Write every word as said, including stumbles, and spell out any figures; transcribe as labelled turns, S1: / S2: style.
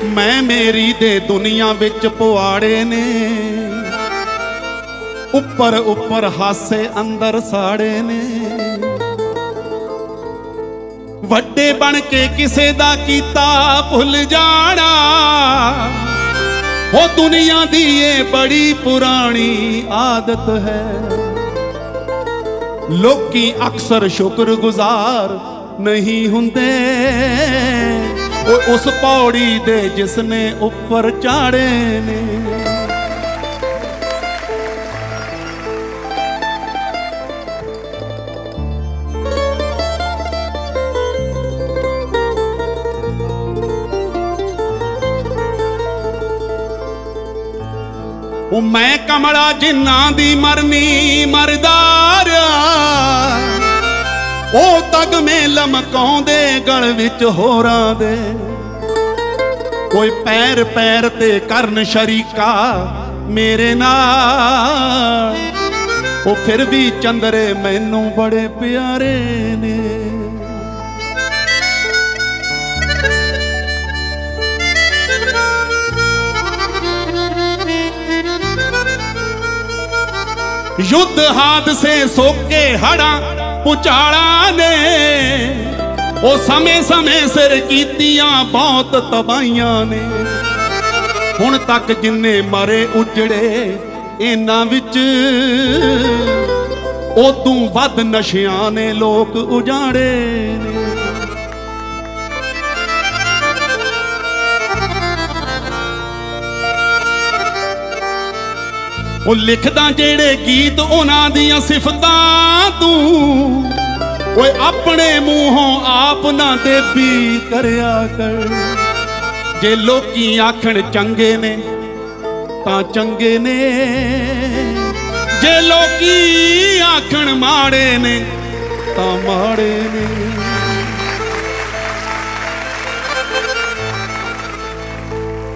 S1: मैं मेरी दे दुनिया विच पुआड़े ने, उपर उपर हासे अंदर साड़े ने। वड्डे बन के किसे दा कीता भुल जाना, वो दुनिया दी ये बड़ी पुरानी आदत है। लोकी अक्सर शुक्रगुजार नहीं हुंदे उस पौड़ी दे जिसने उपर चाड़े ने। ओ मैं कमला जिन्ना दी मरनी मरदार, ओ तग में लमकाउंदे गल विच होरां दे। कोई पैर पैर ते करन शरीका मेरे नाल, ओ फिर भी चंदरे मैनू बड़े प्यारे ने। युद्ध हादसे सोके हड़ा पुचाड़ा ने, ओ समय समय सिर कीतियां बहुत तबाहियां ने। हुण तक जिन्ने मरे उजड़े इन्हां विच, ओदों वध नशियां ने लोक उजाड़े ने। ओ लिखदा जेड़े गीत उन्हां दियां सिफतां तू, ओए अपने मूहों आप ना देवी करया कर। जे लोकी आखण चंगे ने तां चंगे ने, जे लोकी आखण माड़े ने तां माड़े ने।